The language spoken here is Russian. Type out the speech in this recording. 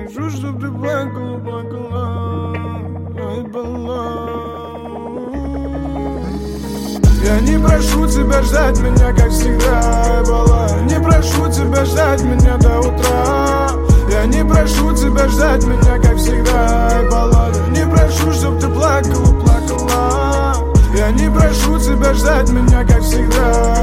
прошу, чтоб ты плакала, плакала, ай, была. Я не прошу тебя ждать меня, как всегда, была. Не прошу тебя ждать меня до утра. Я не прошу тебя ждать меня, как всегда, баллада. Не прошу, чтоб ты плакала, плакала. Я не прошу тебя ждать меня, как всегда.